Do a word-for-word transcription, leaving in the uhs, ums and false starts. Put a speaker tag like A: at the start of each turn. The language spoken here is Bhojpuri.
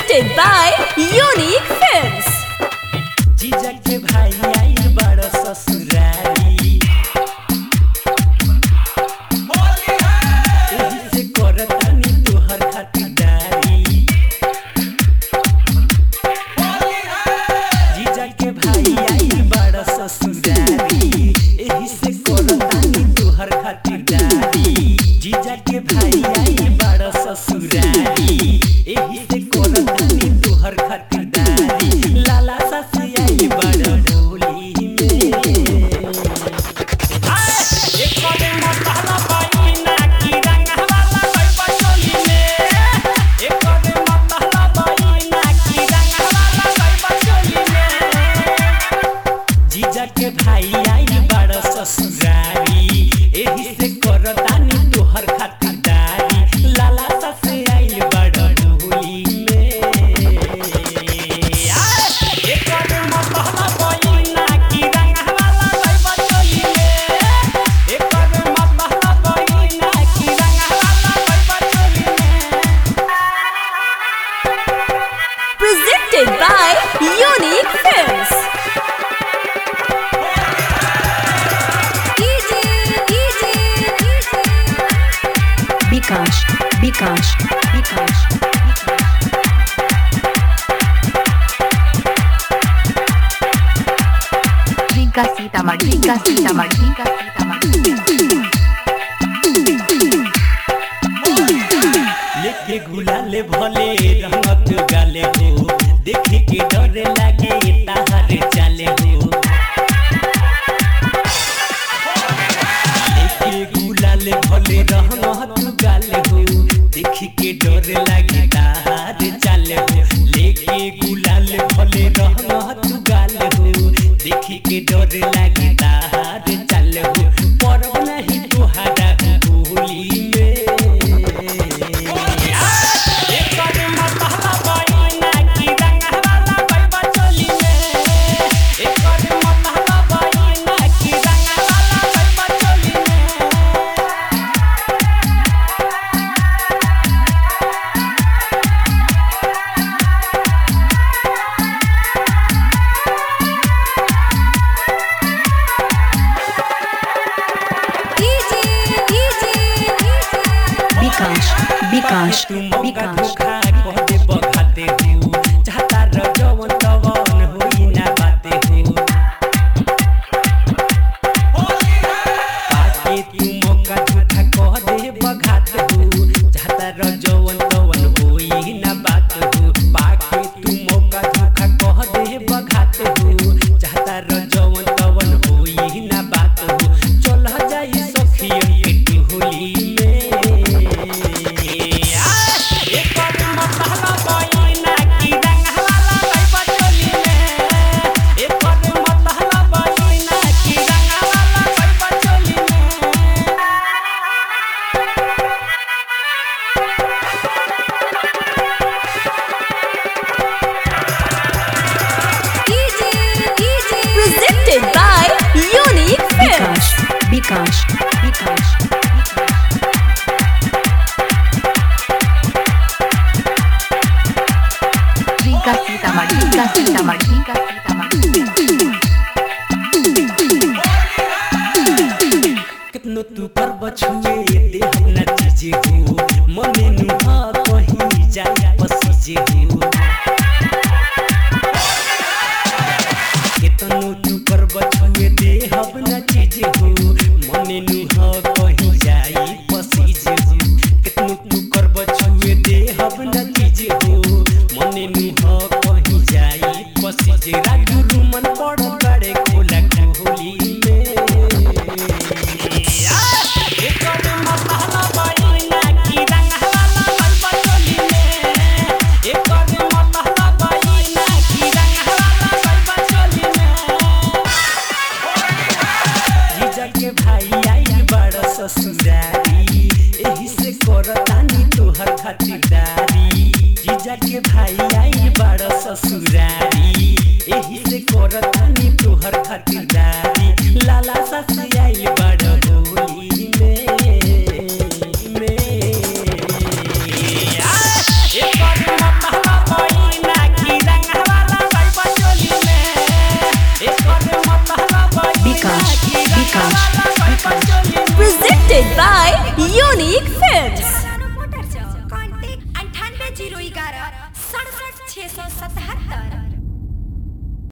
A: Presented by Unique Films.
B: जीजा के भाई आई बड़ा ससुरारी होली है एही से करतानी तोहर खातिरदारी होली है जीजा के भाई आई बड़ा ससुरारी एही से करतानी तोहर खातिरदारी जीजा के भाई आई बड़ा ससुरारी एही से करतानी तोहर खातिरदारी लाला ससुरारी के भाई आई बड़ा ससुरारी एही से करतानी तोहर खातिरदारी लाला ससे आई बड़ा डोली में एक मतला बहिना की रंगवाला लइबा चली में एक मतला बहिना की रंगवाला लइबा चली में
A: Presented by Unique Films. Bikash, Bikash, Bikash. Rinka Sitamarhi, Rinka Sitamarhi, Rinka Sitamarhi.
B: लेके गुलाले भले रंगत गाले हो देखे के डर लागे ताहर चाले हो लेके गुलाले भले रंगत गाले हो देखे के डर लागे ताहर चाले हो लेके गुलाले भले रंगत गाले हो देखे के डर लागे ताहर चाले हो परब नहीं तोहरा होली में
A: Bikash, Bikash, Bikash.
B: कहते बखाते हो चाहता र जवन तवन होई ना बाते हो पाके तू मौका झूठा कह दे बखाते हो चाहता र जवन तवन होई ना बात हो पाके तू मौका झूठा कह दे बखाते हो चाहता र जवन तवन होई ना बात हो चल जाई सखियन के टोली में
A: Presented by Unique Films. Bikash, Bikash, Rinka Sitamarhi, Rinka Sitamarhi, Rinka Sitamarhi.
B: कितनो तू पर बछुए दे हम ना चीजे हो मने नुहा कहीं जाए पसीजे हो कितनो तू पर बछुए दे हम ना चीजे हो मने नुहा कहीं जाए पसीजे हो कितनो तू पर बछुए दे हम ना चीजे हो मने नुहा कहीं जाए पसीजे राजू रुमन पड़ बड़े खोला होली में के भाई आई बड़ा ससुरारी एही से करतानी तोहर खातिरदारी जीजा के भाई आई बड़ा ससुरारी।